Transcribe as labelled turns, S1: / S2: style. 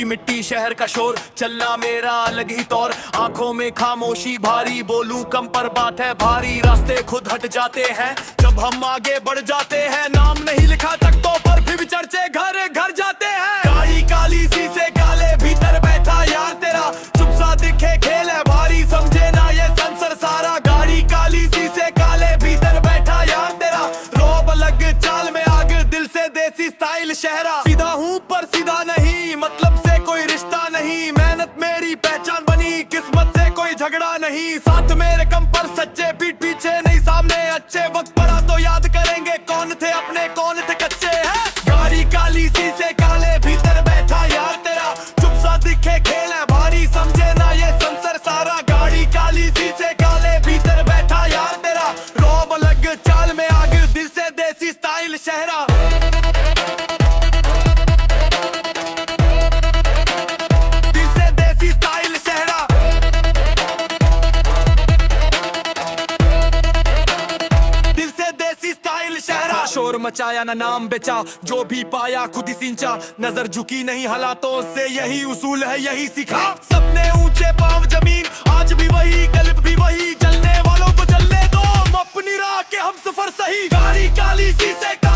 S1: की मिट्टी शहर का शोर, चलना मेरा अलग ही तौर, आंखों में खामोशी भारी, बोलूं कम पर बात है भारी। रास्ते खुद हट जाते हैं जब हम आगे बढ़ जाते हैं, नाम नहीं लिखा तख्तों पर फिर भी चर्चे घर घर जाते हैं। गाड़ी काली शीशे काले, भीतर बैठा यार तेरा, चुप सा दिखे खेल है भारी, समझे ना ये संसर सारा। गाड़ी काली शीशे काले, भीतर बैठा यार तेरा, रोब अलग चाल में आग, दिल से देसी स्टाइल शहरा। सीधा हूँ पर सीधा नहीं, मतलब से कोई रिश्ता नहीं, मेहनत मेरी पहचान बनी, किस्मत से कोई झगड़ा नहीं। साथ मेरे कम पर सच्चे, पीठ पीछे नहीं सामने अच्छे, वक्त पड़ा तो याद करेंगे कौन थे अपने कौन थे कच्चे हैं। गाड़ी काली शीशे काले, भीतर बैठा यार तेरा, चुप सा दिखे खेल है भारी, समझे ना ये संसर सारा। गाड़ी काली शीशे काले, भीतर बैठा यार तेरा, रोब अलग चाल में आग, दिल से देसी स्टाइल शहरा। शोर मचाया ना नाम बेचा, जो भी पाया खुद ही सिंचा, नजर झुकी नहीं हालातों से, यही उसूल है यही सीखा। सपने ऊंचे पांव जमीन, आज भी वही गलत भी वही, चलने वालों को चलने दो, अपनी राह के हम सफर सही। गाड़ी काली शीशे